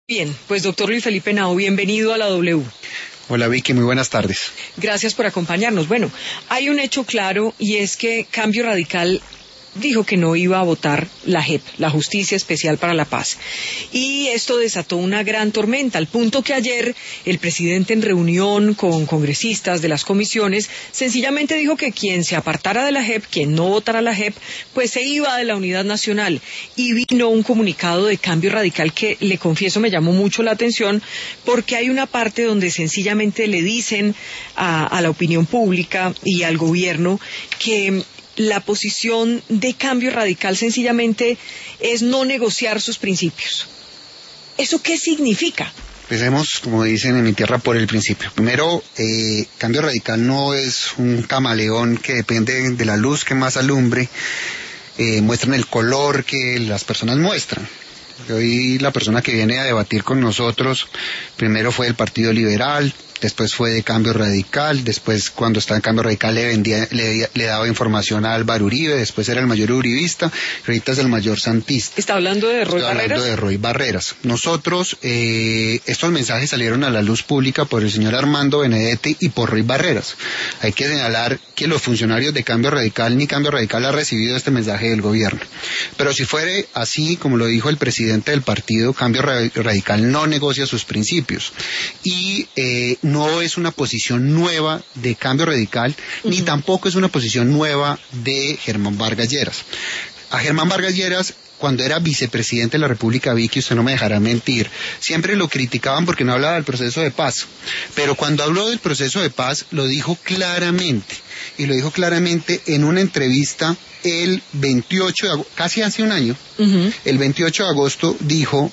Bien, pues doctor Luis Felipe Henao, bienvenido a la W. Hola Vicky, muy buenas tardes. Gracias por acompañarnos. Bueno, hay un hecho claro y es que Cambio Radical dijo que no iba a votar la JEP, la Justicia Especial para la Paz. Y esto desató una gran tormenta, al punto que ayer el presidente en reunión con congresistas de las comisiones sencillamente dijo que quien se apartara de la JEP, quien no votara la JEP, pues se iba de la Unidad Nacional. Y vino un comunicado de Cambio Radical que, le confieso, me llamó mucho la atención, porque hay una parte donde sencillamente le dicen a la opinión pública y al gobierno que la posición de Cambio Radical sencillamente es no negociar sus principios. ¿Eso qué significa? Empecemos, como dicen en mi tierra, por el principio. Primero, Cambio Radical no es un camaleón que depende de la luz que más alumbre, muestran el color que las personas muestran. Hoy la persona que viene a debatir con nosotros, primero fue del Partido Liberal, después fue de Cambio Radical, después cuando estaba en Cambio Radical le daba información a Álvaro Uribe, después era el mayor uribista, ahorita es el mayor santista. ¿Está hablando de Roy Barreras? Hablando de Roy Barreras. Nosotros, estos mensajes salieron a la luz pública por el señor Armando Benedetti y por Roy Barreras. Hay que señalar que los funcionarios de Cambio Radical, ni Cambio Radical ha recibido este mensaje del gobierno. Pero si fuere así, como lo dijo el presidente del partido, Cambio Radical no negocia sus principios. Y no es una posición nueva de Cambio Radical, ni tampoco es una posición nueva de Germán Vargas Lleras. A Germán Vargas Lleras, cuando era vicepresidente de la República, Vicky, usted no me dejará mentir, siempre lo criticaban porque no hablaba del proceso de paz. Pero cuando habló del proceso de paz, lo dijo claramente. Y lo dijo claramente en una entrevista el 28 de agosto, casi hace un año, el 28 de agosto dijo...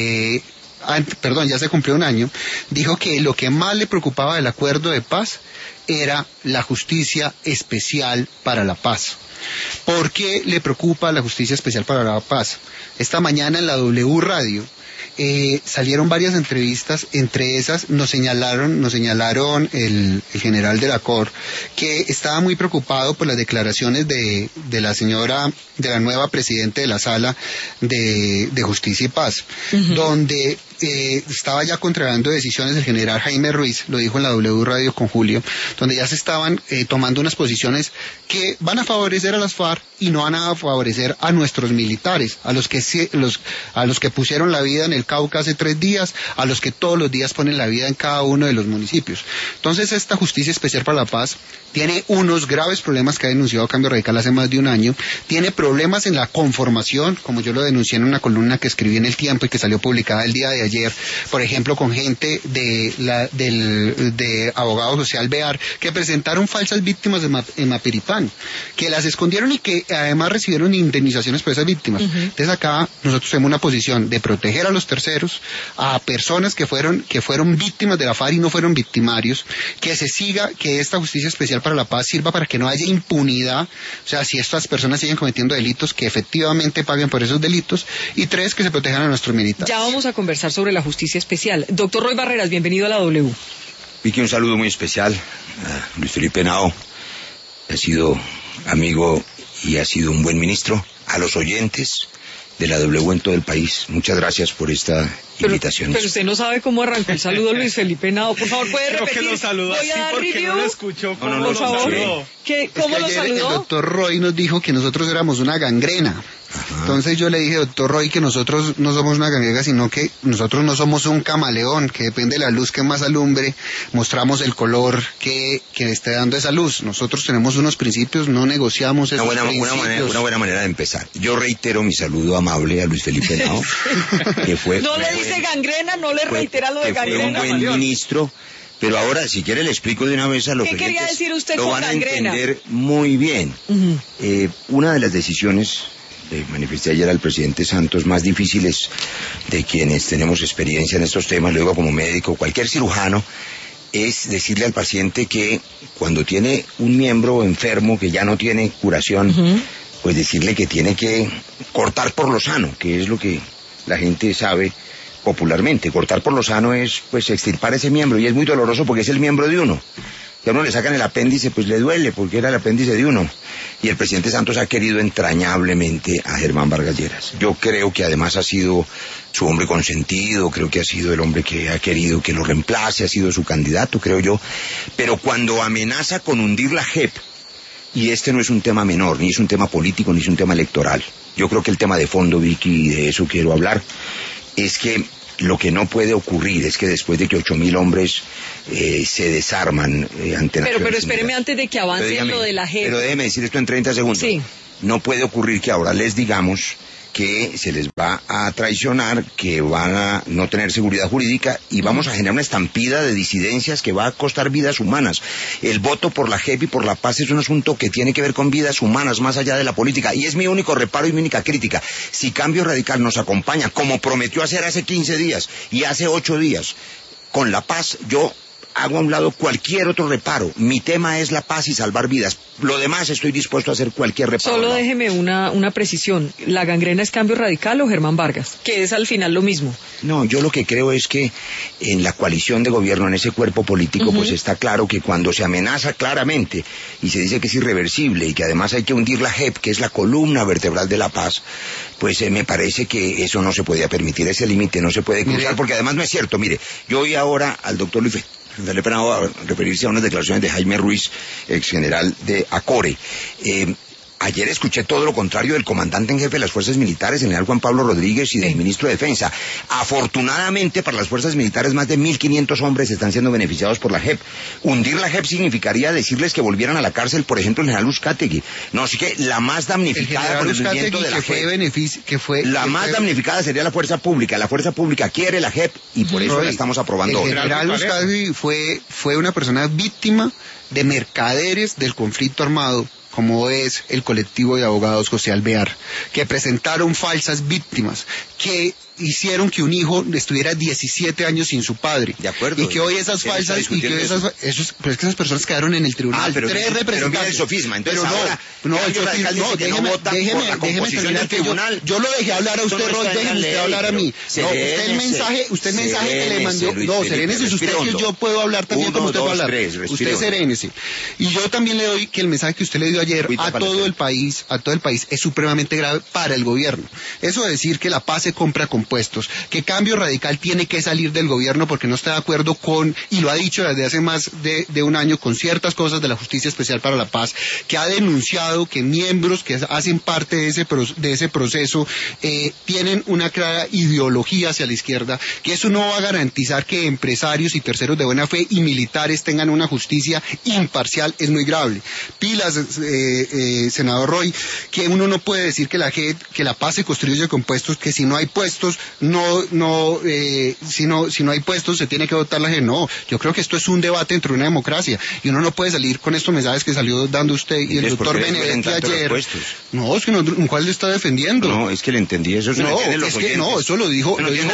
ya se cumplió un año, dijo que lo que más le preocupaba del acuerdo de paz era la justicia especial para la paz. ¿Por qué le preocupa la justicia especial para la paz? Esta mañana en la W Radio salieron varias entrevistas, entre esas nos señalaron el general de la COR, que estaba muy preocupado por las declaraciones de la señora, de la nueva presidenta de la Sala de Justicia y Paz, donde estaba ya contrariando decisiones del general Jaime Ruiz, lo dijo en la W Radio con Julio, donde ya se estaban tomando unas posiciones que van a favorecer a las FARC y no van a favorecer a nuestros militares, a los que pusieron la vida en el Cauca hace 3 días, a los que todos los días ponen la vida en cada uno de los municipios. Entonces esta Justicia Especial para la Paz tiene unos graves problemas que ha denunciado Cambio Radical hace más de un año, tiene problemas en la conformación, como yo lo denuncié en una columna que escribí en El Tiempo y que salió publicada el día de ayer, por ejemplo con gente de Abogado Social Bear, que presentaron falsas víctimas en Mapiripán, que las escondieron y que además recibieron indemnizaciones por esas víctimas. Entonces acá nosotros tenemos una posición de proteger a los terceros, a personas que fueron víctimas de la FARC y no fueron victimarios, que se siga, que esta Justicia Especial para la Paz sirva para que no haya impunidad, o sea, si estas personas siguen cometiendo delitos, que efectivamente paguen por esos delitos, y 3, que se protejan a nuestros militares. Ya vamos a conversar sobre la Justicia Especial. Doctor Roy Barreras, bienvenido a la W. Vicky, un saludo muy especial a Luis Felipe Henao, ha sido amigo y ha sido un buen ministro, a los oyentes de la W en todo el país. Muchas gracias por esta invitación. Pero usted no sabe cómo arrancó el saludo Luis Felipe Henao. Por favor, ¿puede repetir? Creo que lo saludó así porque no lo escuchó. Por favor. ¿Cómo lo saludó? El doctor Roy nos dijo que nosotros éramos una gangrena. Ajá. Entonces yo le dije, doctor Roy, que nosotros no somos una gangrena, sino que nosotros no somos un camaleón, que depende de la luz que más alumbre, mostramos el color que esté dando esa luz. Nosotros tenemos unos principios, no negociamos esos principios. Una buena manera de empezar. Yo reitero mi saludo amable a Luis Felipe Henao, que fue... No le dice gangrena, no le reitera lo de gangrena. Fue un buen ministro. Pero ahora, si quiere, le explico de una vez a los oyentes. ¿Qué quería decir usted lo con van gangrena? A entender muy bien. Una de las decisiones, le manifesté ayer al presidente Santos, más difíciles de quienes tenemos experiencia en estos temas, luego como médico, cualquier cirujano, es decirle al paciente que cuando tiene un miembro enfermo que ya no tiene curación, pues decirle que tiene que cortar por lo sano, que es lo que la gente sabe popularmente. Cortar por lo sano es pues extirpar ese miembro, y es muy doloroso porque es el miembro de uno. que a uno le sacan el apéndice, pues le duele, porque era el apéndice de uno. Y el presidente Santos ha querido entrañablemente a Germán Vargas Lleras. Yo creo que además ha sido su hombre consentido, creo que ha sido el hombre que ha querido que lo reemplace, ha sido su candidato, creo yo. Pero cuando amenaza con hundir la JEP, y este no es un tema menor, ni es un tema político, ni es un tema electoral. Yo creo que el tema de fondo, Vicky, y de eso quiero hablar, es que lo que no puede ocurrir es que después de que 8.000 hombres se desarman ante Naciones Pero espéreme Unidas, antes de que avance lo de la JEP. Pero déjeme decir esto en 30 segundos. Sí. No puede ocurrir que ahora les digamos que se les va a traicionar, que van a no tener seguridad jurídica y vamos a generar una estampida de disidencias que va a costar vidas humanas. El voto por la JEP y por la paz es un asunto que tiene que ver con vidas humanas más allá de la política, y es mi único reparo y mi única crítica. Si Cambio Radical nos acompaña, como prometió hacer hace 15 días y hace 8 días, con la paz, yo hago a un lado cualquier otro reparo. Mi tema es la paz y salvar vidas. Lo demás estoy dispuesto a hacer cualquier reparo. Solo déjeme una precisión. ¿La gangrena es Cambio Radical o Germán Vargas? Que es al final lo mismo. No, yo lo que creo es que en la coalición de gobierno, en ese cuerpo político, pues está claro que cuando se amenaza claramente y se dice que es irreversible y que además hay que hundir la JEP, que es la columna vertebral de la paz, pues me parece que eso no se podía permitir, ese límite no se puede cruzar, porque además no es cierto. Mire, yo oí ahora al doctor Luis Felipe Penado a referirse a unas declaraciones de Jaime Ruiz, ex general de ACORE. Ayer escuché todo lo contrario del comandante en jefe de las fuerzas militares, el general Juan Pablo Rodríguez, y del ministro de Defensa. Afortunadamente para las fuerzas militares más de 1.500 hombres están siendo beneficiados por la JEP. Hundir la JEP significaría decirles que volvieran a la cárcel, por ejemplo, el general Uzcategui. No, así que la más damnificada por el hundimiento de la JEP, damnificada sería la fuerza pública. La fuerza pública quiere la JEP y por eso la estamos aprobando hoy. El general Uzcategui fue una persona víctima de mercaderes del conflicto armado, como es el colectivo de abogados José Alvear, que presentaron falsas víctimas, que hicieron que un hijo estuviera 17 años sin su padre. De acuerdo. Y que hoy esas falsas, y que pero es que esas personas quedaron en el tribunal. Pero mira el sofisma, entonces déjeme terminar. Yo lo dejé hablar a usted, Roy, déjeme usted hablar a mí. No, usted el mensaje que le mandó, no, serénese usted, que yo puedo hablar también como usted va a hablar. Usted serénese. Y yo también le doy que el mensaje que usted le dio ayer a todo el país es supremamente grave para el gobierno. Eso de decir que la paz se compra con puestos, que Cambio Radical tiene que salir del gobierno porque no está de acuerdo con, y lo ha dicho desde hace más de un año, con ciertas cosas de la Justicia Especial para la Paz, que ha denunciado que miembros que hacen parte de ese proceso tienen una clara ideología hacia la izquierda, que eso no va a garantizar que empresarios y terceros de buena fe y militares tengan una justicia imparcial, es muy grave. Pilas, senador Roy, que uno no puede decir que la paz se construye con puestos, que si no hay puestos, si no hay puestos se tiene que votar la gente. No, yo creo que esto es un debate dentro de una democracia y uno no puede salir con estos mensajes que salió dando usted y el doctor Benedetti ayer. No, es que ¿cuál le está defendiendo? No, es que le entendí, eso es eso lo dijo,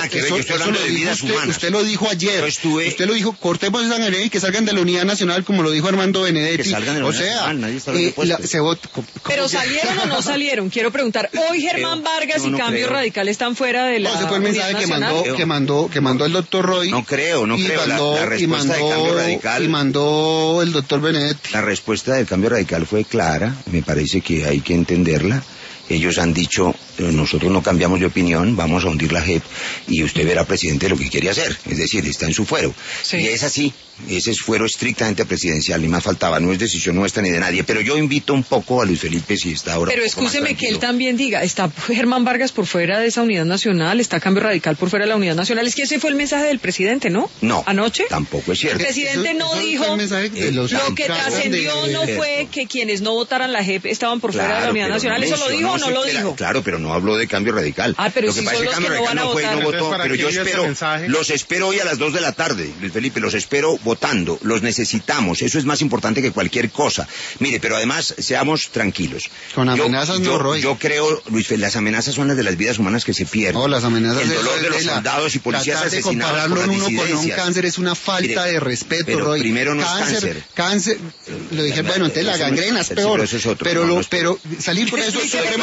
usted lo dijo ayer. Usted lo dijo, cortemos esa gangrena y que salgan de la Unidad Nacional, como lo dijo Armando Benedetti. Que salgan de la Unidad Nacional, nadie está pero salieron o no salieron, quiero preguntar. Hoy Germán Vargas y Cambio Radical están fuera de la ese fue el mensaje que mandó el doctor Roy. No creo. La respuesta de Cambio Radical. Y mandó el doctor Benedetti. La respuesta del Cambio Radical fue clara, me parece que hay que entenderla. Ellos han dicho, nosotros no cambiamos de opinión, vamos a hundir la JEP y usted verá, presidente, lo que quiere hacer. Es decir, está en su fuero. Sí. Y es así, ese es fuero estrictamente presidencial, ni más faltaba, no es decisión nuestra ni de nadie. Pero yo invito un poco a Luis Felipe, si está ahora. Pero escúcheme que él también diga, ¿está Germán Vargas por fuera de esa unidad nacional? ¿Está Cambio Radical por fuera de la unidad nacional? Es que ese fue el mensaje del presidente, ¿no? No. ¿Anoche? Tampoco es cierto. El presidente no dijo, lo que trascendió no fue que quienes no votaron la JEP estaban por fuera de la unidad nacional. ¿Eso lo dijo o no lo dijo? Claro, pero no habló de Cambio Radical. Pero lo que pasa es que Cambio Radical no fue y no votó, pero yo los espero hoy a las 2 de la tarde, Luis Felipe, los espero votando, los necesitamos, eso es más importante que cualquier cosa. Mire, pero además, seamos tranquilos. Con amenazas no, Roy. Yo creo, Luis Felipe, las amenazas son las de las vidas humanas que se pierden. No, las amenazas el dolor de los soldados y policías asesinados por las disidencias. Con un cáncer es una falta de respeto, pero Roy. Primero no es cáncer, lo dije, bueno, entonces la gangrena es peor. Pero eso es otro. Pero salir con eso es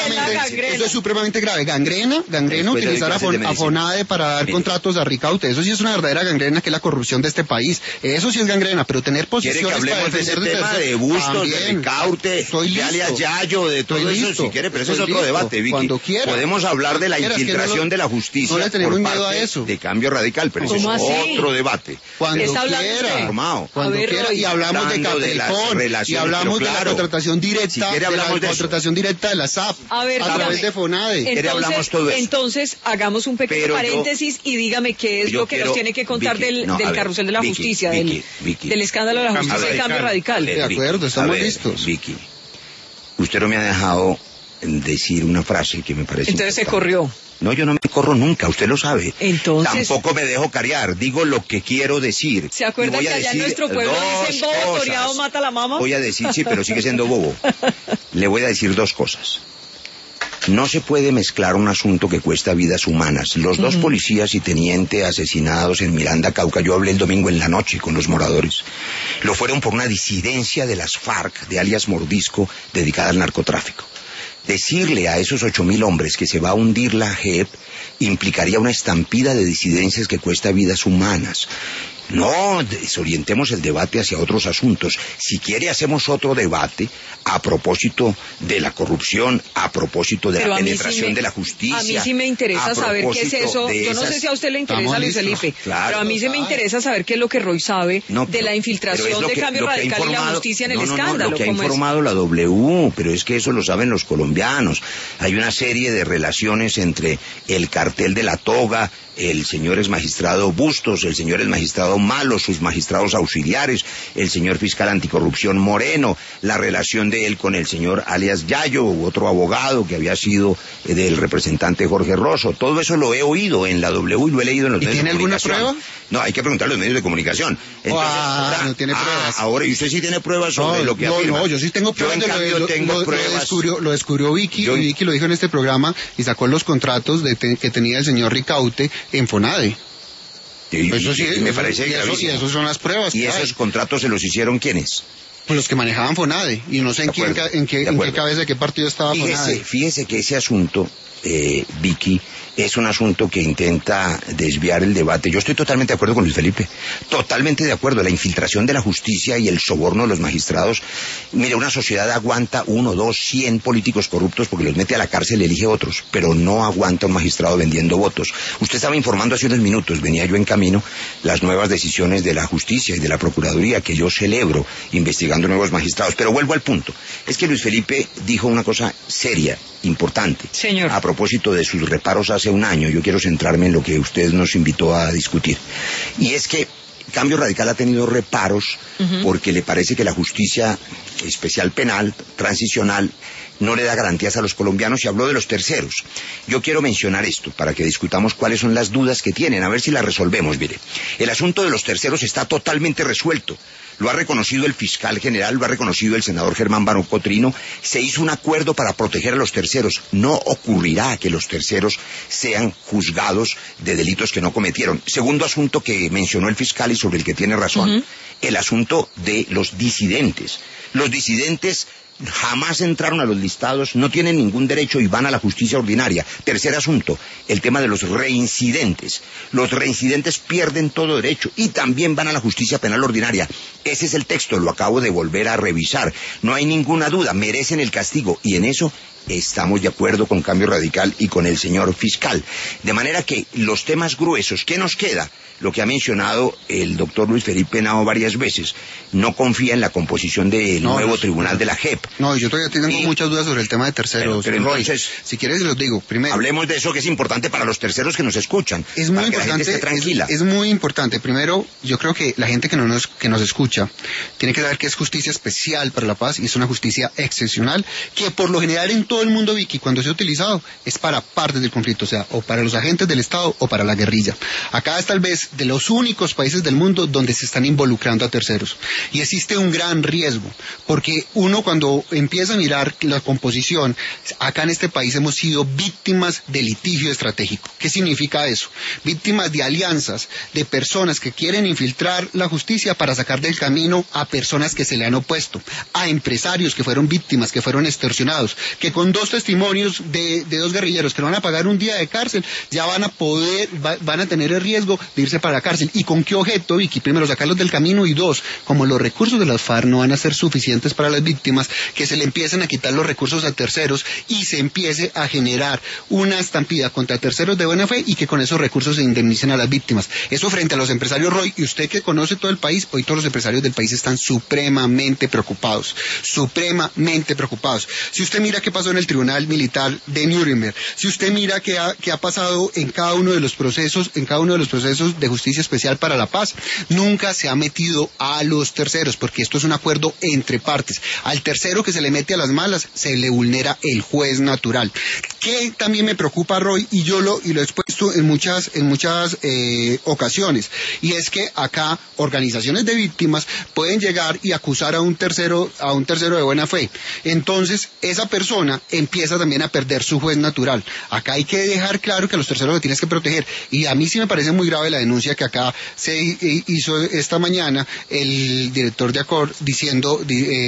eso es supremamente grave. Gangrena, utilizar a FONADE para dar contratos a Ricaute. Eso sí es una verdadera gangrena, que es la corrupción de este país. Eso sí es gangrena, pero tener posiciones para defender de ese tema de Bustos, de Ricaute, de alias Yayo, de todo eso, si quiere, pero ese es otro debate, Vicky. Cuando quiera. Podemos hablar de la infiltración de la justicia. No le tenemos miedo a eso. De Cambio Radical, pero ese es otro debate. Cuando quiera. Cuando quiera. Y hablamos de Capelcón, y hablamos de la contratación directa, contratación directa de la SAP, a través de FONADE. Entonces, hagamos un pequeño paréntesis y dígame qué es lo que nos tiene que contar del carrusel de la justicia, del escándalo de la justicia de Cambio Radical. De acuerdo, estamos listos. Vicky, usted no me ha dejado decir una frase que me parece Entonces se corrió. No, yo no me corro nunca, usted lo sabe. Entonces, tampoco me dejo carear, digo lo que quiero decir. ¿Se acuerda que allá en nuestro pueblo dicen bobo, toreado, mata a la mamá? Voy a decir, sí, pero sigue siendo bobo. Le voy a decir dos cosas. No se puede mezclar un asunto que cuesta vidas humanas. Los dos policías y teniente asesinados en Miranda, Cauca, yo hablé el domingo en la noche con los moradores. Lo fueron por una disidencia de las FARC, de alias Mordisco, dedicada al narcotráfico. Decirle a esos 8.000 hombres que se va a hundir la JEP implicaría una estampida de disidencias que cuesta vidas humanas. No desorientemos el debate hacia otros asuntos. Si quiere, hacemos otro debate a propósito de la corrupción, a propósito de la penetración de la justicia. A mí sí me interesa saber qué es eso. Yo no sé si a usted le interesa, Luis Felipe, pero a mí sí me interesa saber qué es lo que Roy sabe de la infiltración de Cambio Radical y la justicia en el escándalo. Lo que ha informado la W, pero es que eso lo saben los colombianos. Hay una serie de relaciones entre el cartel de la toga, el señor ex magistrado Bustos, el señor ex magistrado Malo, sus magistrados auxiliares, el señor fiscal anticorrupción Moreno, la relación de él con el señor alias Yayo, otro abogado que había sido del representante Jorge Rosso. Todo eso lo he oído en la W y lo he leído en los medios de comunicación. ¿Tiene alguna prueba? No, hay que preguntarle a los medios de comunicación. Entonces, no tiene pruebas. Ahora, ¿y usted sí tiene pruebas sobre lo que afirma? No, yo sí tengo pruebas. Yo, en cambio, tengo pruebas. Lo descubrió Vicky, y Vicky lo dijo en este programa, y sacó los contratos que tenía el señor Ricaute en FONADE. Eso sí, me parece y eso son las pruebas. ¿Y esos contratos se los hicieron quiénes? Los que manejaban FONADE, y no sé en qué cabeza de qué partido estaba FONADE. Fíjese que ese asunto, Vicky, es un asunto que intenta desviar el debate. Yo estoy totalmente de acuerdo con Luis Felipe, totalmente de acuerdo. La infiltración de la justicia y el soborno de los magistrados. Mire, una sociedad aguanta 1, 2, 100 políticos corruptos porque los mete a la cárcel y elige otros, pero no aguanta un magistrado vendiendo votos. Usted estaba informando hace unos minutos, venía yo en camino, las nuevas decisiones de la justicia y de la procuraduría que yo celebro investigando nuevos magistrados. Pero vuelvo al punto, es que Luis Felipe dijo una cosa seria, importante. Señor. A propósito de sus reparos hace un año, yo quiero centrarme en lo que usted nos invitó a discutir. Y es que Cambio Radical ha tenido reparos porque le parece que la justicia especial penal, transicional, no le da garantías a los colombianos, y habló de los terceros. Yo quiero mencionar esto para que discutamos cuáles son las dudas que tienen, a ver si las resolvemos. Mire, el asunto de los terceros está totalmente resuelto. Lo ha reconocido el fiscal general, lo ha reconocido el senador Germán Barón Cotrino. Se hizo un acuerdo para proteger a los terceros. No ocurrirá que los terceros sean juzgados de delitos que no cometieron. Segundo asunto que mencionó el fiscal y sobre el que tiene razón, el asunto de los disidentes. Los disidentes jamás entraron a los listados, no tienen ningún derecho y van a la justicia ordinaria. Tercer asunto, el tema de los reincidentes. Los reincidentes pierden todo derecho y también van a la justicia penal ordinaria. Ese es el texto, lo acabo de volver a revisar. No hay ninguna duda, merecen el castigo, y en eso estamos de acuerdo con Cambio Radical y con el señor fiscal. De manera que los temas gruesos, ¿qué nos queda? Lo que ha mencionado el doctor Luis Felipe Nao varias veces, no confía en la composición del nuevo tribunal de la JEP. No, yo todavía tengo muchas dudas sobre el tema de terceros. Pero entonces, si quieres los digo, primero. Hablemos de eso, que es importante para los terceros que nos escuchan. Es muy importante, que la gente esté tranquila. Es muy importante. Primero, yo creo que la gente que nos escucha tiene que saber que es justicia especial para la paz y es una justicia excepcional que por lo general en todo el mundo, Vicky, cuando se ha utilizado es para partes del conflicto, o sea, o para los agentes del Estado o para la guerrilla. Acá es tal vez de los únicos países del mundo donde se están involucrando a terceros. Y existe un gran riesgo, porque uno cuando empieza a mirar la composición, acá en este país hemos sido víctimas de litigio estratégico. ¿Qué significa eso? Víctimas de alianzas, de personas que quieren infiltrar la justicia para sacar del camino a personas que se le han opuesto, a empresarios que fueron víctimas, que fueron extorsionados, que con 2 testimonios de 2 guerrilleros que van a pagar un día de cárcel, ya van a tener el riesgo de irse para la cárcel. ¿Y con qué objeto, Vicky? Primero, sacarlos del camino, y 2, como los recursos de las FARC no van a ser suficientes para las víctimas, que se le empiecen a quitar los recursos a terceros y se empiece a generar una estampida contra terceros de buena fe, y que con esos recursos se indemnicen a las víctimas. Eso frente a los empresarios, Roy, y usted que conoce todo el país, hoy todos los empresarios del país están supremamente preocupados. Si usted mira qué pasó en el Tribunal Militar de Nuremberg, si usted mira qué ha pasado en cada uno de los procesos de justicia especial para la paz, nunca se ha metido a los terceros, porque esto es un acuerdo entre partes. Al tercero que se le mete a las malas, se le vulnera el juez natural. Que también me preocupa, Roy, y lo he expuesto en muchas ocasiones, y es que acá organizaciones de víctimas pueden llegar y acusar a un tercero de buena fe. Entonces, esa persona empieza también a perder su juez natural. Acá hay que dejar claro que a los terceros lo tienes que proteger, y a mí sí me parece muy grave la denuncia que acá se hizo esta mañana el director de ACOR diciendo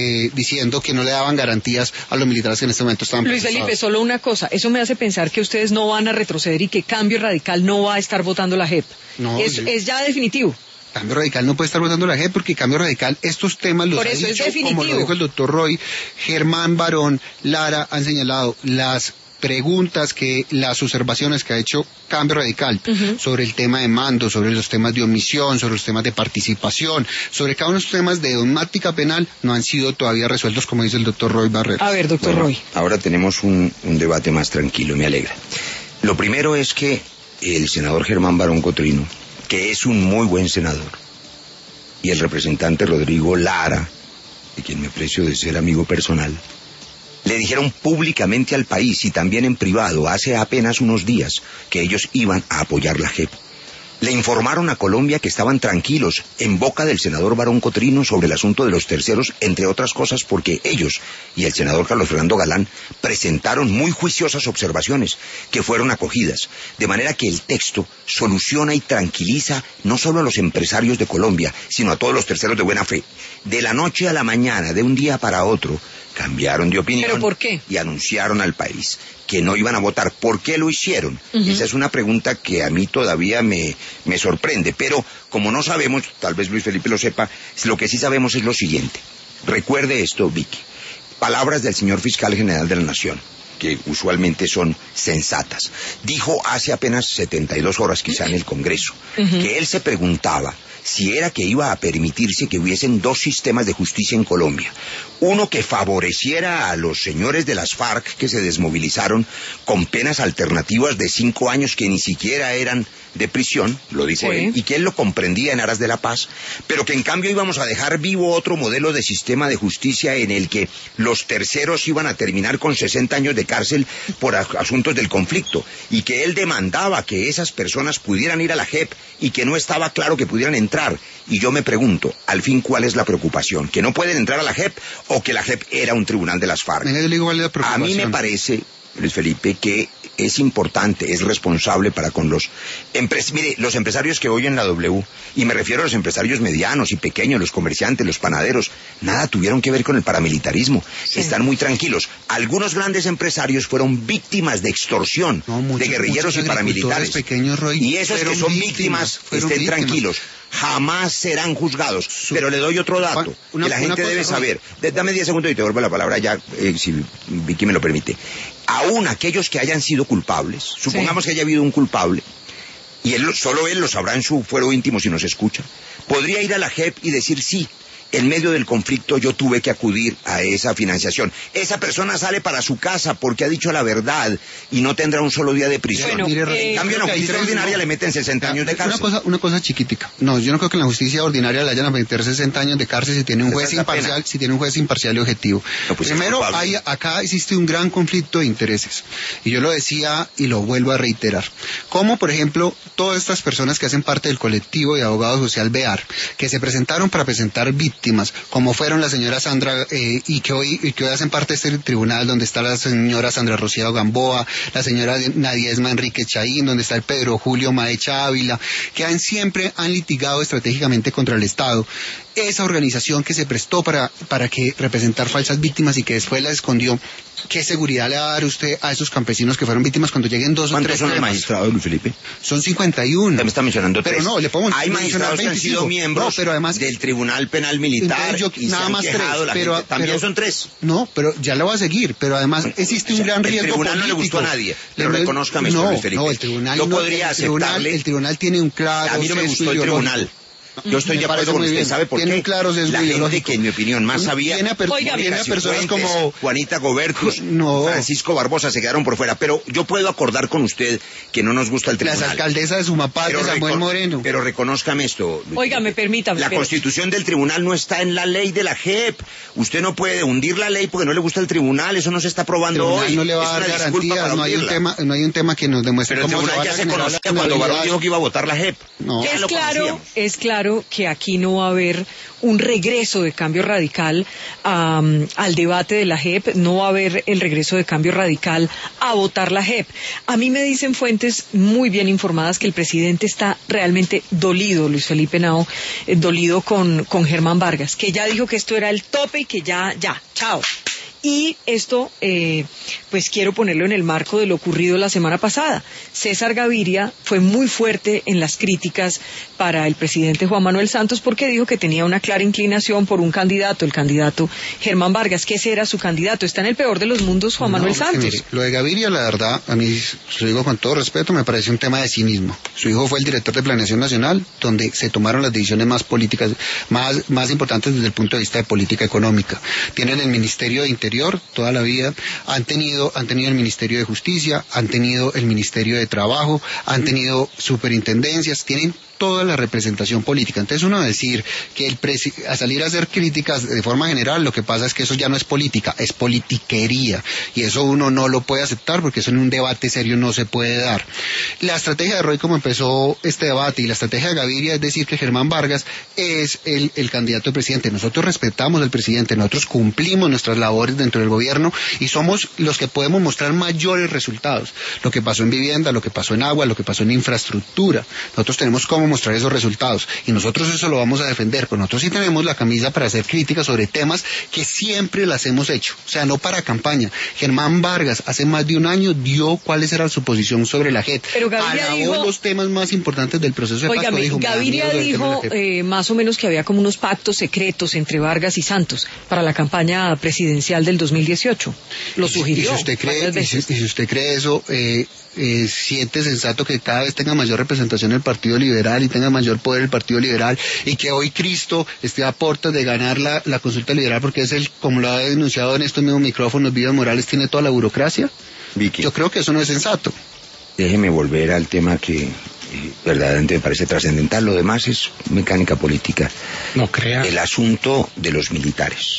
que no le daban garantías a los militares que en este momento estaban procesados. Luis Felipe, solo una cosa, eso me hace pensar que ustedes no van a retroceder y que Cambio Radical no va a estar votando la JEP. No, es ya definitivo. Cambio Radical no puede estar votando la JEP, porque Cambio Radical estos temas los ha dicho, como lo dijo el doctor Roy, Germán Barón, Lara, han señalado las preguntas, las observaciones que ha hecho Cambio Radical sobre el tema de mando, sobre los temas de omisión, sobre los temas de participación, sobre cada uno de los temas de dogmática penal, no han sido todavía resueltos, como dice el doctor Roy Barrera. A ver, doctor Roy. Ahora tenemos un debate más tranquilo, me alegra. Lo primero es que el senador Germán Barón Cotrino, que es un muy buen senador, y el representante Rodrigo Lara, de quien me aprecio de ser amigo personal, le dijeron públicamente al país y también en privado hace apenas unos días que ellos iban a apoyar la JEP. Le informaron a Colombia que estaban tranquilos en boca del senador Barón Cotrino sobre el asunto de los terceros, entre otras cosas porque ellos y el senador Carlos Fernando Galán presentaron muy juiciosas observaciones que fueron acogidas, de manera que el texto soluciona y tranquiliza no solo a los empresarios de Colombia, sino a todos los terceros de buena fe. De la noche a la mañana, de un día para otro, cambiaron de opinión. ¿Pero por qué? Y anunciaron al país que no iban a votar. ¿Por qué lo hicieron? Esa es una pregunta que a mí todavía me sorprende, pero como no sabemos, tal vez Luis Felipe lo sepa, lo que sí sabemos es lo siguiente. Recuerde esto, Vicky. Palabras del señor fiscal general de la Nación, que usualmente son sensatas. Dijo hace apenas 72 horas, quizá en el Congreso, que él se preguntaba si era que iba a permitirse que hubiesen 2 sistemas de justicia en Colombia. Uno que favoreciera a los señores de las FARC que se desmovilizaron con penas alternativas de 5 años que ni siquiera eran de prisión, lo dijo él, y que él lo comprendía en aras de la paz, pero que en cambio íbamos a dejar vivo otro modelo de sistema de justicia en el que los terceros iban a terminar con 60 años de cárcel por asuntos del conflicto, y que él demandaba que esas personas pudieran ir a la JEP y que no estaba claro que pudieran entrar. Y yo me pregunto, al fin, ¿cuál es la preocupación? ¿Que no pueden entrar a la JEP o que la JEP era un tribunal de las FARC? A mí me parece, Luis Felipe, que es importante, es responsable para con los mire, los empresarios que oyen la W, y me refiero a los empresarios medianos y pequeños, los comerciantes, los panaderos, nada tuvieron que ver con el paramilitarismo, están muy tranquilos. Algunos grandes empresarios fueron víctimas de extorsión, de guerrilleros y paramilitares, pequeños, Roy, y esos que son víctimas, estén tranquilos, jamás serán juzgados. Pero le doy otro dato que la gente debe saber. Dame 10 segundos y te devuelvo la palabra ya, si Vicky me lo permite. Aún aquellos que hayan sido culpables, supongamos que haya habido un culpable, y solo él lo sabrá en su fuero íntimo si nos escucha, podría ir a la JEP y decir sí, en medio del conflicto yo tuve que acudir a esa financiación. Esa persona sale para su casa porque ha dicho la verdad y no tendrá un solo día de prisión. Bueno, en cambio, en la justicia ordinaria le meten 60 años de cárcel. Una cosa chiquitica. No, yo no creo que en la justicia ordinaria le vayan a meter 60 años de cárcel si tiene un juez imparcial, y objetivo. No, pues primero, acá existe un gran conflicto de intereses. Y yo lo decía y lo vuelvo a reiterar. Como, por ejemplo, todas estas personas que hacen parte del colectivo de abogados social BEAR, que se presentaron para presentar víctimas, como fueron la señora Sandra, y que hoy hacen parte de este tribunal, donde está la señora Sandra Rocío Gamboa, la señora Nadiesma Enríquez Chaín, donde está el Pedro Julio Maecha Ávila, que siempre han litigado estratégicamente contra el Estado. esa organización que se prestó para que representar falsas víctimas y que después las escondió, ¿qué seguridad le va a dar usted a esos campesinos que fueron víctimas cuando lleguen 2 o 3 ¿Cuántos son los magistrados, Luis Felipe? Son 51. Usted me está mencionando 3. Pero no, le podemos hay magistrados que han sido miembros pero además, del Tribunal Penal Militar y nada se han más quejado, 3, pero también son 3. No, pero ya lo va a seguir, pero además existe un gran riesgo. El tribunal político. No le gustó a nadie, pero reconózcame esto, Luis Felipe. No, el tribunal yo no, podría aceptarle. El tribunal tiene un claro. A mí no me gustó el tribunal. Yo estoy de acuerdo con usted, ¿sabe por qué? Claro, la gente que, en mi opinión, más sabía... Tiene a personas como... Juanita Gobertus, Francisco Barbosa se quedaron por fuera, pero yo puedo acordar con usted que no nos gusta el tribunal. Las alcaldesas de Sumapaz, de Samuel Moreno. Pero reconózcame esto. Óigame, permítame. La constitución del tribunal no está en la ley de la JEP. Usted no puede hundir la ley porque no le gusta el tribunal, eso no se está aprobando hoy. No le va a dar garantías, no hay un tema que nos demuestre cómo se va a generar. Pero el tribunal ya se conocía cuando Barón dijo que iba a votar la JEP. No. Es claro que aquí no va a haber un regreso de Cambio Radical al debate de la JEP, no va a haber el regreso de Cambio Radical a votar la JEP. A mí me dicen fuentes muy bien informadas que el presidente está realmente dolido, Luis Felipe Henao, dolido con Germán Vargas, que ya dijo que esto era el tope y que ya, chao. Y esto, pues quiero ponerlo en el marco de lo ocurrido la semana pasada. César Gaviria fue muy fuerte en las críticas para el presidente Juan Manuel Santos porque dijo que tenía una clara inclinación por un candidato, el candidato Germán Vargas, que ese era su candidato. Está en el peor de los mundos Juan Manuel Santos. Mire, lo de Gaviria, la verdad, a mí, lo digo con todo respeto, me parece un tema de cinismo. Su hijo fue el director de Planeación Nacional, donde se tomaron las decisiones más políticas, más importantes desde el punto de vista de política económica. Tienen el Ministerio de Interior toda la vida, han tenido el Ministerio de Justicia, han tenido el Ministerio de Trabajo, han tenido superintendencias, tienen toda la representación política. Entonces uno decir que a salir a hacer críticas de forma general, lo que pasa es que eso ya no es política, es politiquería, y eso uno no lo puede aceptar porque eso en un debate serio no se puede dar. La estrategia de Roy, como empezó este debate, y la estrategia de Gaviria es decir que Germán Vargas es el candidato de presidente. Nosotros respetamos al presidente, nosotros cumplimos nuestras labores dentro del gobierno y somos los que podemos mostrar mayores resultados. Lo que pasó en vivienda, lo que pasó en agua, lo que pasó en infraestructura. Nosotros tenemos cómo mostrar esos resultados y nosotros eso lo vamos a defender, pero nosotros sí tenemos la camisa para hacer críticas sobre temas que siempre las hemos hecho, o sea, no para campaña. Germán Vargas hace más de un año dio cuál era su posición sobre la JEP, alabó los temas más importantes del proceso de paz. Gaviria dijo más o menos que había como unos pactos secretos entre Vargas y Santos para la campaña presidencial del 2018. Lo sugirió. Y si usted cree eso, siente sensato que cada vez tenga mayor representación el Partido Liberal y tenga mayor poder el Partido Liberal, y que hoy Cristo esté a puertas de ganar la consulta liberal porque es como lo ha denunciado en estos mismos micrófonos, Vivian Morales tiene toda la burocracia. Vicky, yo creo que eso no es sensato. Déjeme volver al tema que verdaderamente me parece trascendental. Lo demás es mecánica política. No crea. El asunto de los militares.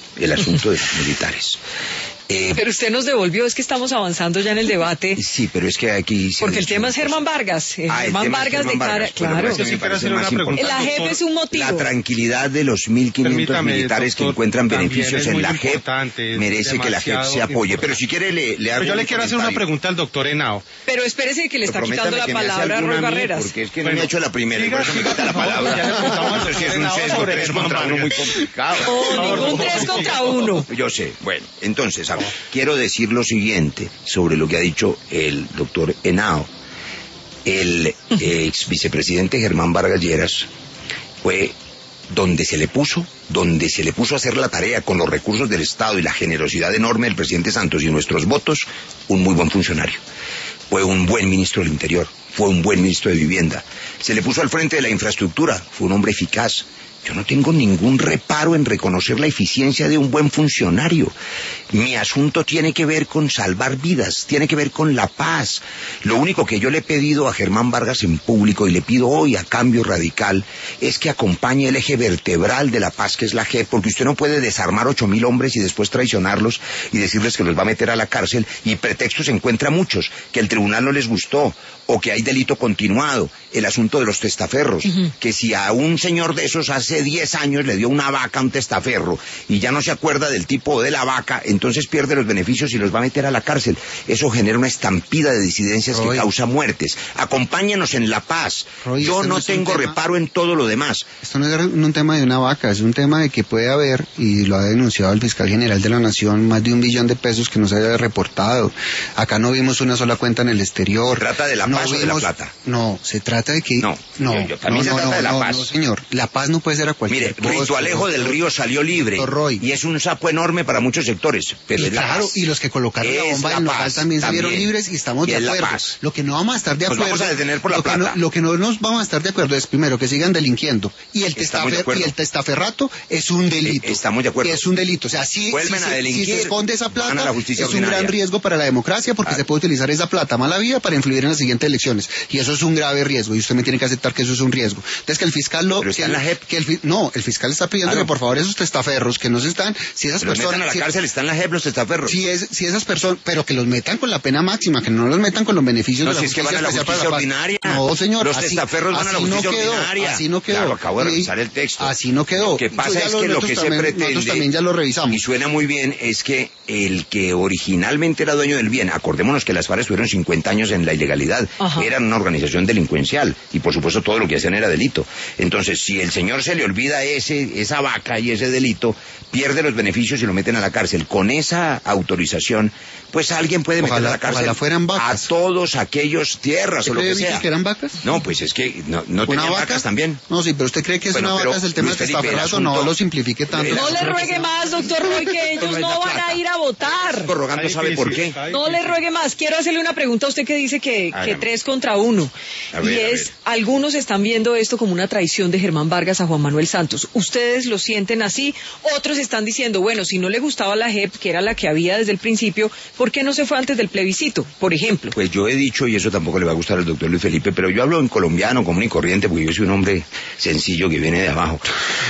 Pero usted nos devolvió, es que estamos avanzando ya en el debate. Sí, pero es que aquí... Porque el tema es Germán Vargas. Germán Vargas de cara... Claro. La JEP es un motivo. La tranquilidad de los 1.500 militares que encuentran beneficios en la JEP merece que la JEP se apoye. Pero si quiere le hago... Yo le quiero hacer una pregunta al doctor Henao. Pero espérese que le está quitando la palabra a Roy Barreras. Porque es que no me ha hecho la primera y por eso me quita la palabra. Eso sí es un sesgo 3 contra 1 muy complicado. Ningún 3 contra 1. Yo sé. Bueno, entonces, quiero decir lo siguiente sobre lo que ha dicho el doctor Henao. El ex vicepresidente Germán Vargas Lleras fue donde se le puso a hacer la tarea con los recursos del Estado y la generosidad enorme del presidente Santos y nuestros votos, un muy buen funcionario. Fue un buen ministro del Interior, fue un buen ministro de Vivienda. Se le puso al frente de la infraestructura, fue un hombre eficaz. Yo no tengo ningún reparo en reconocer la eficiencia de un buen funcionario. Mi asunto tiene que ver con salvar vidas, tiene que ver con la paz. Lo único que yo le he pedido a Germán Vargas en público y le pido hoy a Cambio Radical es que acompañe el eje vertebral de la paz, que es la JEP, porque usted no puede desarmar 8.000 hombres y después traicionarlos y decirles que los va a meter a la cárcel y pretextos encuentra muchos, que el tribunal no les gustó o que hay delito continuado, el asunto de los testaferros, que si a un señor de esos hace hace 10 años le dio una vaca a un testaferro y ya no se acuerda del tipo o de la vaca, entonces pierde los beneficios y los va a meter a la cárcel. Eso genera una estampida de disidencias que causa muertes. Acompáñanos en la paz. Yo no tengo reparo en todo lo demás. Esto no es un tema de una vaca, es un tema de que puede haber, y lo ha denunciado el fiscal general de la Nación, más de 1 billón de pesos que no se haya reportado. Acá no vimos una sola cuenta en el exterior. ¿Se trata de la paz o de la plata? No, se trata de que... También se trata de la paz. No, señor, la paz no puede ser a cualquier costo. Mire, Rito Alejo del Río salió libre, y es un sapo enorme para muchos sectores, pero y claro, y los que colocaron la bomba en Nogal también salieron libres y estamos de acuerdo. Lo que no vamos a estar de acuerdo... Nos vamos a detener por la plata. Lo que no nos vamos a estar de acuerdo es, primero, que sigan delinquiendo, y el testaferrato es un delito. Estamos de acuerdo. Es un delito, o sea, si se esconde esa plata, es un gran riesgo para la democracia, porque se puede utilizar esa plata mala vía para influir en las siguientes elecciones, y eso es un grave riesgo, y usted me tiene que aceptar que eso es un riesgo. Entonces, que el fiscal lo... Pero está en la JEP. El fiscal está pidiendo que por favor esos testaferros que no se están, si esas personas... metan a la cárcel, están en la JEP los testaferros. Si esas personas, pero que los metan con la pena máxima, que no los metan con los beneficios de la justicia especial para la justicia ordinaria. No, señor. Los testaferros van a la justicia ordinaria. Así no quedó. Claro, acabo de revisar el texto. Así no quedó. Lo que pasa es que lo que se pretende, nosotros también ya lo revisamos, y suena muy bien, es que el que originalmente era dueño del bien, acordémonos que las FARC estuvieron 50 años en la ilegalidad, eran una organización delincuencial, y por supuesto todo lo que hacían era delito. Entonces, si el señor se le olvida esa vaca y ese delito, pierde los beneficios y lo meten a la cárcel. Con esa autorización, pues alguien puede meter a la cárcel a todos aquellos tierras o lo que sea. ¿Que eran vacas? No, pues es que no tenían vacas también. No, sí, pero usted cree que es una vaca, es el tema de testaferrato, no lo simplifique tanto. No le ruegue más, doctor Roy, que ellos no van a ir a votar. Rogando, ¿sabe por qué? No le ruegue más. Quiero hacerle una pregunta a usted que dice que 3 contra 1. Algunos están viendo esto como una traición de Germán Vargas a Juan Manuel Santos. ¿Ustedes lo sienten así? Otros están diciendo, bueno, si no le gustaba la JEP, que era la que había desde el principio, ¿por qué no se fue antes del plebiscito, por ejemplo? Pues yo he dicho, y eso tampoco le va a gustar al doctor Luis Felipe, pero yo hablo en colombiano, común y corriente, porque yo soy un hombre sencillo que viene de abajo.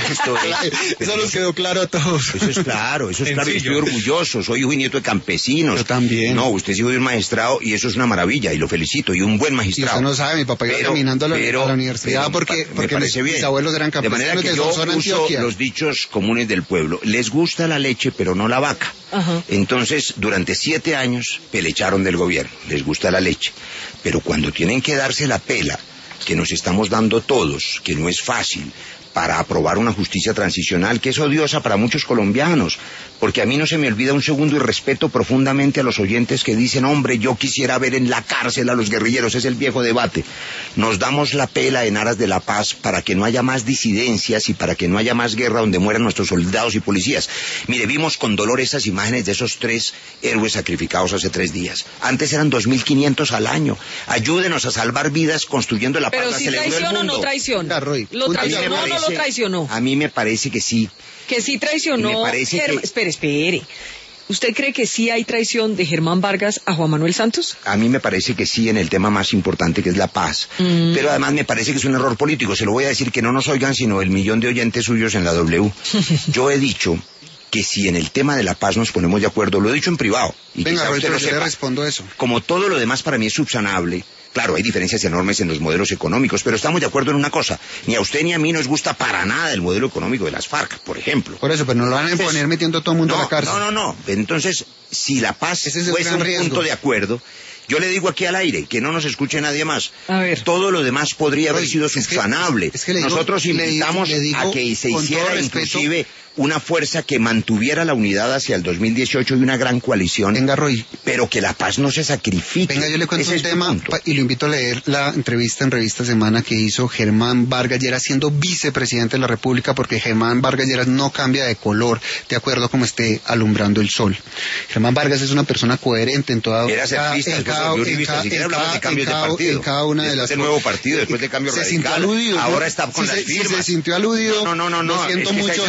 Eso nos quedó claro a todos. Eso es claro, yo estoy orgulloso, soy hijo y nieto de campesinos. Yo también. No, usted es hijo de un magistrado y eso es una maravilla, y lo felicito, y un buen magistrado. Y usted no sabe, mi papá iba caminando a la universidad porque mis abuelos eran campesinos. De manera que yo uso los dichos comunes del pueblo. Les gusta la leche, pero no la vaca. Entonces, durante 7 años pelecharon del gobierno. Les gusta la leche. Pero cuando tienen que darse la pela, que nos estamos dando todos, que no es fácil, para aprobar una justicia transicional que es odiosa para muchos colombianos, porque a mí no se me olvida un segundo y respeto profundamente a los oyentes que dicen, hombre, yo quisiera ver en la cárcel a los guerrilleros, es el viejo debate. Nos damos la pela en aras de la paz para que no haya más disidencias y para que no haya más guerra donde mueran nuestros soldados y policías. Mire, vimos con dolor esas imágenes de esos 3 héroes sacrificados hace 3 días. Antes eran 2.500 al año. Ayúdenos a salvar vidas construyendo la paz. Pero si traiciona o no traiciona. ¿Lo traicionó o no lo traicionó? A mí me parece que sí. Que sí traicionó. Espere. ¿Usted cree que sí hay traición de Germán Vargas a Juan Manuel Santos? A mí me parece que sí, en el tema más importante que es la paz. Pero además me parece que es un error político. Se lo voy a decir, que no nos oigan sino el 1.000.000 de oyentes suyos en la W. Yo he dicho que si en el tema de la paz nos ponemos de acuerdo, lo he dicho en privado. Y venga, quizá usted yo le respondo eso. Como todo lo demás para mí es subsanable. Claro, hay diferencias enormes en los modelos económicos, pero estamos de acuerdo en una cosa. Ni a usted ni a mí nos gusta para nada el modelo económico de las FARC, por ejemplo. Por eso, pero no lo van a poner metiendo a todo el mundo a la cárcel. No. Entonces, si la paz fuese un punto de acuerdo, yo le digo aquí al aire, que no nos escuche nadie más. A ver. Todo lo demás podría haber sido subsanable. Nosotros invitamos a que se hiciera inclusive una fuerza que mantuviera la unidad hacia el 2018 y una gran coalición. Venga, Roy. Pero que la paz no se sacrifique. Venga, yo le cuento un tema y lo invito a leer la entrevista en Revista Semana que hizo Germán Vargas Lleras siendo vicepresidente de la República, porque Germán Vargas Lleras no cambia de color de acuerdo a como esté alumbrando el sol. Germán Vargas es una persona coherente en toda... Era certista, en cada una de las... el nuevo partido, después de cambio radical. Se sintió aludido. Ahora está con las firmas. Se sintió aludido. No. Lo siento mucho, doctor Roy.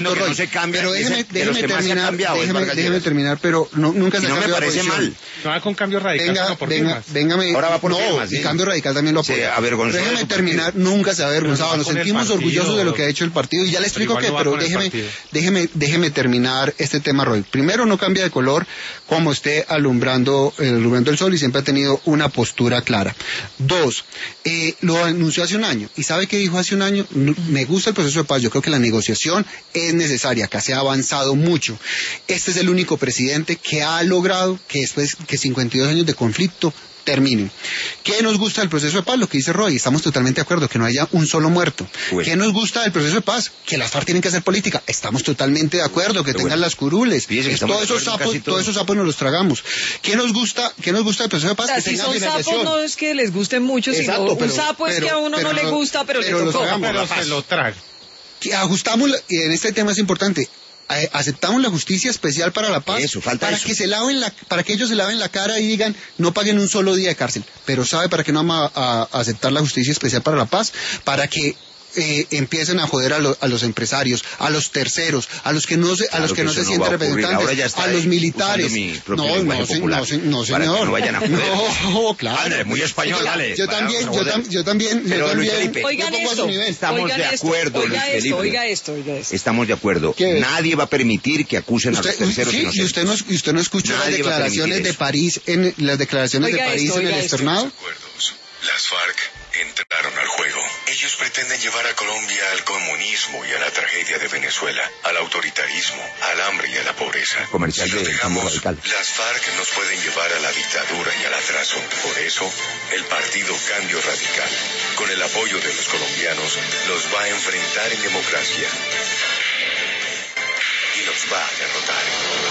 cambia. Pero déjeme terminar, pero nunca se no ha me cambiado parece de posición. mal. No va con cambio radical, Ahora va por temas, y sí. Cambio Radical también lo apoya. Déjeme terminar, nunca se ha avergonzado. Nos sentimos orgullosos de lo que ha hecho el partido y ya le explico qué, pero déjeme terminar este tema, Roy. Primero, no cambia de color como esté alumbrando el sol y siempre ha tenido una postura clara. Dos, lo anunció hace un año. ¿Y sabe qué dijo hace un año? Me gusta el proceso de paz. Yo creo que la negociación es necesaria, que se ha avanzado mucho. Este es el único presidente que ha logrado que después que 52 años de conflicto terminen. ¿Qué nos gusta del proceso de paz? Lo que dice Roy, estamos totalmente de acuerdo, que no haya un solo muerto. ¿Qué nos gusta del proceso de paz? Que las FARC tienen que hacer política. Estamos totalmente de acuerdo, que tengan las curules. Todos esos sapos nos los tragamos. ¿Qué nos gusta del proceso de paz? O sea, si son sapos no es que les guste mucho, sino un sapo es que a uno no le gusta, pero le tocó. Pero se lo traga. Ajustamos, y en este tema es importante, aceptamos la justicia especial para la paz, para que ellos se laven la cara y digan no paguen un solo día de cárcel. Pero ¿sabe para qué no vamos a aceptar la justicia especial para la paz? Para que empiecen a joder a los empresarios, a los terceros, a los que no se sienten representantes, a los militares. No, señor. No vayan a joder. No, claro. Ándale, muy español, dale. Yo también. Oigan esto. Estamos de acuerdo, Luis Felipe. Oiga esto. Estamos de acuerdo. Nadie va a permitir que acusen a los terceros. Sí, y usted no escuchó las declaraciones de París en el externado. Las FARC entraron al juego. Ellos pretenden llevar a Colombia al comunismo y a la tragedia de Venezuela, al autoritarismo, al hambre y a la pobreza. Comercial si los de dejamos, Cambio Radical. las FARC nos pueden llevar a la dictadura y al atraso. Por eso, el partido Cambio Radical, con el apoyo de los colombianos, los va a enfrentar en democracia. Y los va a derrotar.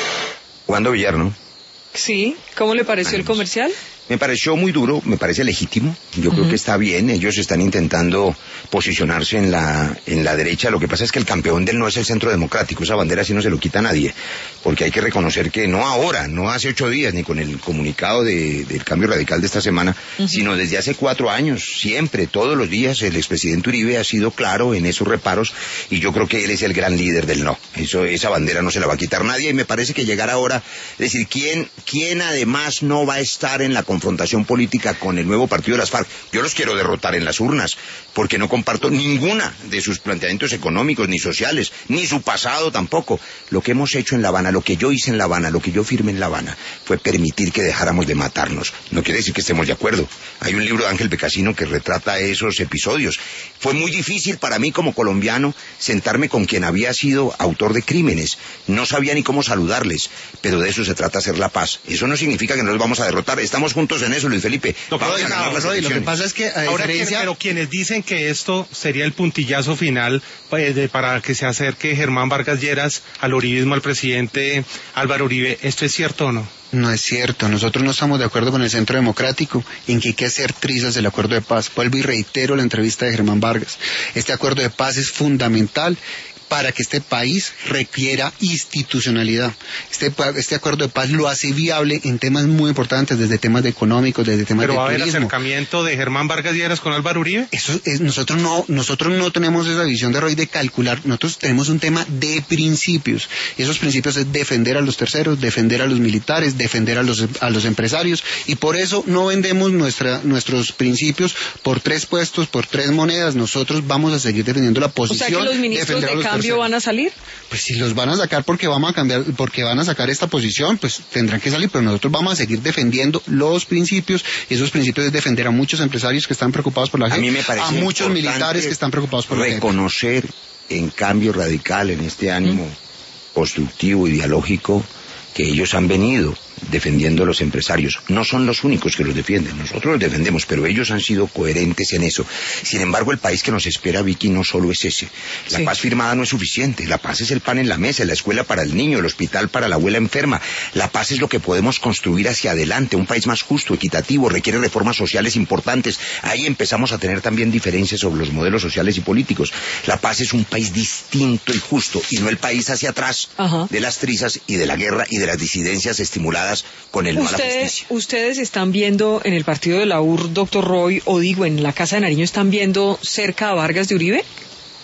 Jugando billar, ¿no? Sí, ¿cómo le pareció el comercial? Me pareció muy duro, me parece legítimo. Yo creo que está bien. Ellos están intentando posicionarse en la derecha. Lo que pasa es que el campeón del no es el Centro Democrático. Esa bandera sí no se lo quita a nadie. Porque hay que reconocer que no ahora, no hace 8 días, ni con el comunicado del Cambio Radical de esta semana, sino desde hace 4 años. Siempre, todos los días, el expresidente Uribe ha sido claro en esos reparos. Y yo creo que él es el gran líder del no. Esa bandera no se la va a quitar nadie. Y me parece que llegar ahora, es decir, ¿quién además no va a estar en la confrontación política con el nuevo partido de las FARC? Yo los quiero derrotar en las urnas, porque no comparto ninguna de sus planteamientos económicos, ni sociales, ni su pasado tampoco. Lo que hemos hecho en La Habana, lo que yo hice en La Habana, lo que yo firmé en La Habana, fue permitir que dejáramos de matarnos. No quiere decir que estemos de acuerdo. Hay un libro de Ángel Becasino que retrata esos episodios. Fue muy difícil para mí como colombiano sentarme con quien había sido autor de crímenes. No sabía ni cómo saludarles, pero de eso se trata, hacer la paz. Eso no significa que no los vamos a derrotar. Estamos juntos en eso, Luis Felipe. Lo que pasa es que pero quienes dicen que esto sería el puntillazo final para que se acerque Germán Vargas Lleras al uribismo, al presidente Álvaro Uribe, ¿esto es cierto o no? No es cierto, nosotros no estamos de acuerdo con el Centro Democrático en que hay que hacer trizas del acuerdo de paz. Vuelvo y reitero la entrevista de Germán Vargas. Este acuerdo de paz es fundamental para que este país requiera institucionalidad. Este acuerdo de paz lo hace viable en temas muy importantes, desde temas económicos, desde temas de turismo. ¿Pero va a haber acercamiento de Germán Vargas Lleras con Álvaro Uribe? Nosotros no tenemos esa visión de Roy de calcular. Nosotros tenemos un tema de principios. Y esos principios es defender a los terceros, defender a los militares, defender a los empresarios. Y por eso no vendemos nuestros principios por 3 puestos, por 3 monedas. Nosotros vamos a seguir defendiendo la posición. O sea que los ministros de cambio van a salir. Pues si los van a sacar porque van a sacar esta posición, pues tendrán que salir, pero nosotros vamos a seguir defendiendo los principios, y esos principios es defender a muchos empresarios que están preocupados por la gente, a muchos militares que están preocupados por la gente. Reconocer en Cambio Radical, en este ánimo constructivo y dialógico, que ellos han venido defendiendo a los empresarios. No son los únicos que los defienden, nosotros los defendemos, pero ellos han sido coherentes en eso. Sin embargo, el país que nos espera, Vicky, no solo es ese. La paz firmada no es suficiente. La paz es el pan en la mesa, la escuela para el niño, el hospital para la abuela enferma. La paz es lo que podemos construir hacia adelante, un país más justo, equitativo, requiere reformas sociales importantes. Ahí empezamos a tener también diferencias sobre los modelos sociales y políticos. La paz es un país distinto y justo, y no el país hacia atrás de las trizas y de la guerra y de las disidencias estimuladas con el no a la justicia. ¿Ustedes están viendo en el partido de la UR, doctor Roy, o digo, en la Casa de Nariño, están viendo cerca a Vargas de Uribe?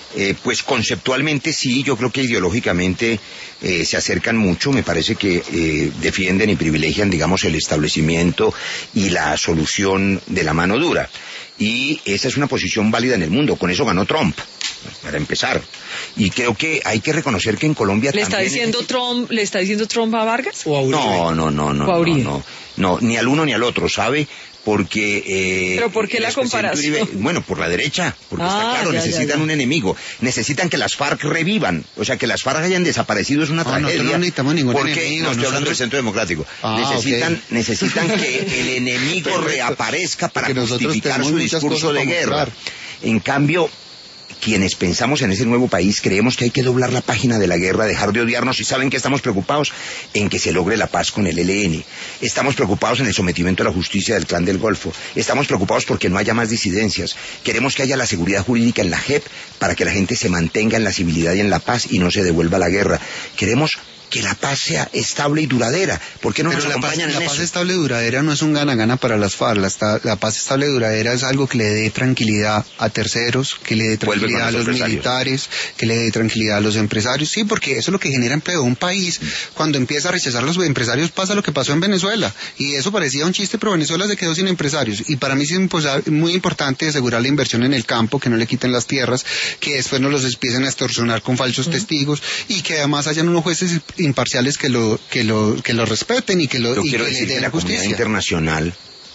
Pues conceptualmente sí, yo creo que ideológicamente se acercan mucho, me parece que defienden y privilegian, digamos, el establecimiento y la solución de la mano dura. Y esa es una posición válida en el mundo, con eso ganó Trump, para empezar. Y creo que hay que reconocer que en Colombia ¿Le también... ¿Le está diciendo Trump a Vargas? ¿O a Uribe? No, ni al uno ni al otro, ¿sabe? Porque... ¿Pero por qué la comparación? Uribe, bueno, por la derecha, porque está claro, necesitan un enemigo, necesitan que las FARC revivan, o sea, que las FARC hayan desaparecido es una tragedia. No necesitamos ningún enemigo. No estoy hablando del Centro Democrático. Necesitan que el enemigo reaparezca para justificar su discurso de guerra. En cambio, quienes pensamos en ese nuevo país creemos que hay que doblar la página de la guerra, dejar de odiarnos, y ¿saben que estamos preocupados? En que se logre la paz con el ELN. Estamos preocupados en el sometimiento a la justicia del Clan del Golfo. Estamos preocupados porque no haya más disidencias. Queremos que haya la seguridad jurídica en la JEP para que la gente se mantenga en la civilidad y en la paz y no se devuelva la guerra. Queremos que la paz sea estable y duradera. ¿Por qué no nos acompañan en eso? La paz estable y duradera no es un gana-gana para las FARC. La paz estable y duradera es algo que le dé tranquilidad a terceros, que le dé tranquilidad a los militares, que le dé tranquilidad a los empresarios. Sí, porque eso es lo que genera empleo. Un país, cuando empieza a rechazar a los empresarios, pasa lo que pasó en Venezuela. Y eso parecía un chiste, pero Venezuela se quedó sin empresarios. Y para mí sí es muy importante asegurar la inversión en el campo, que no le quiten las tierras, que después no los empiecen a extorsionar con falsos testigos, y que además hayan unos jueces imparciales que lo respeten y que lo Yo quiero decir que la comunidad internacional,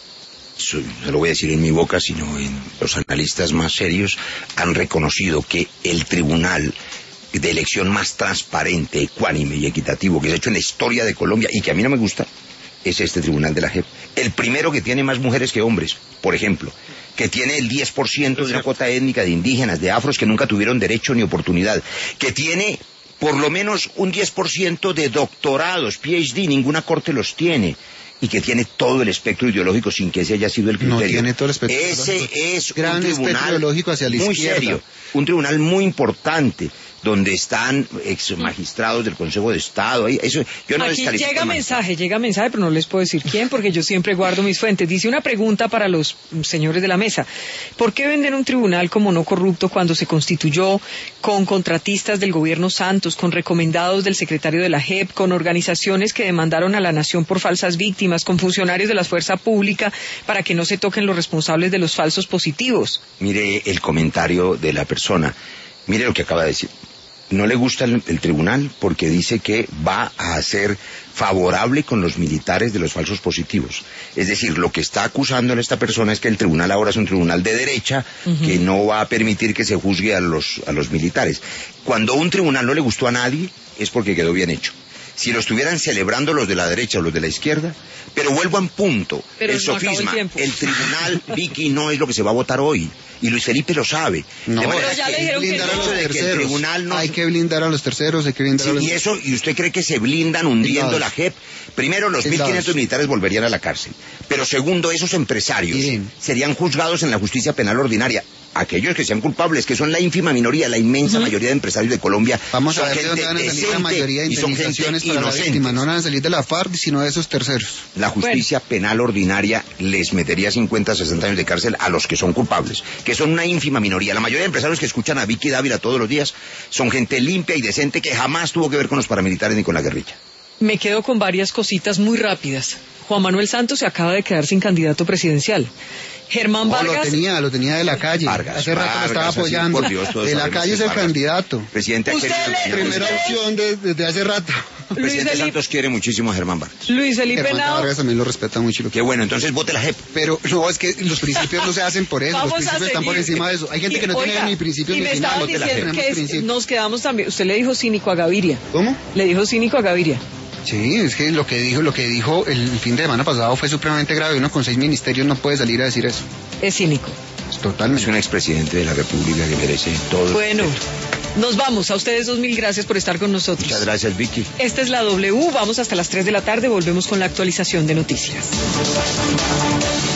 no lo voy a decir en mi boca, sino en los analistas más serios, han reconocido que el tribunal de elección más transparente, ecuánime y equitativo que se ha hecho en la historia de Colombia, y que a mí no me gusta, es este tribunal de la JEP. El primero que tiene más mujeres que hombres, por ejemplo, que tiene el 10% de una cuota étnica de indígenas, de afros que nunca tuvieron derecho ni oportunidad, que tiene por lo menos un 10% de doctorados, PhD, ninguna corte los tiene, y que tiene todo el espectro ideológico sin que ese haya sido el criterio. No tiene todo el espectro ideológico. Ese es gran un tribunal ideológico hacia la muy izquierda. serio, un tribunal muy importante, donde están ex magistrados del Consejo de Estado. Eso, yo no Aquí llega mensaje, pero no les puedo decir quién, porque yo siempre guardo mis fuentes. Dice una pregunta para los señores de la mesa. ¿Por qué venden un tribunal como no corrupto cuando se constituyó con contratistas del gobierno Santos, con recomendados del secretario de la JEP, con organizaciones que demandaron a la nación por falsas víctimas, con funcionarios de la fuerza pública para que no se toquen los responsables de los falsos positivos? Mire el comentario de la persona, mire lo que acaba de decir. No le gusta el tribunal porque dice que va a ser favorable con los militares de los falsos positivos. Es decir, lo que está acusando a esta persona es que el tribunal ahora es un tribunal de derecha, que no va a permitir que se juzgue a los militares. Cuando un tribunal no le gustó a nadie, es porque quedó bien hecho. Si lo estuvieran celebrando los de la derecha o los de la izquierda, pero vuelvo a punto, pero el sofisma, el tribunal, Vicky, no es lo que se va a votar hoy, y Luis Felipe lo sabe. No, de pero ya le dijeron que el tribunal no... Hay que blindar a los terceros, hay que blindar a los... ¿Y usted cree que se blindan hundiendo la JEP? Primero, los 1.500 militares volverían a la cárcel, pero segundo, esos empresarios serían juzgados en la justicia penal ordinaria. Aquellos que sean culpables, que son la ínfima minoría, la inmensa mayoría de empresarios de Colombia. Vamos a ver de dónde van a salir la mayoría de indemnizaciones para la víctima. No van a salir de la FARC, sino de esos terceros. La justicia penal ordinaria les metería 50, 60 años de cárcel a los que son culpables, que son una ínfima minoría. La mayoría de empresarios que escuchan a Vicky Dávila todos los días son gente limpia y decente que jamás tuvo que ver con los paramilitares ni con la guerrilla. Me quedo con varias cositas muy rápidas. Juan Manuel Santos se acaba de quedar sin candidato presidencial. Germán Vargas... Lo tenía de la calle. Hace rato lo estaba apoyando. De la calle es el candidato. Presidente, primera opción desde hace rato. El presidente Santos quiere muchísimo a Germán Vargas. Luis Felipe Henao. Vargas también lo respeta mucho. Qué bueno, entonces vote la JEP. Pero no, es que los principios no se hacen por eso. Los principios están por encima de eso. Hay gente que no tiene ni principios ni final. Y me estaba diciendo que nos quedamos también... Usted le dijo cínico a Gaviria. ¿Cómo? Le dijo cínico a Gaviria. Sí, es que lo que dijo el fin de semana pasado fue supremamente grave. Uno con 6 ministerios no puede salir a decir eso. Es cínico. Totalmente. Es un expresidente de la República que merece todo. Bueno, nos vamos. A ustedes 2.000 gracias por estar con nosotros. Muchas gracias, Vicky. Esta es la W. Vamos hasta las 3 de la tarde. Volvemos con la actualización de noticias.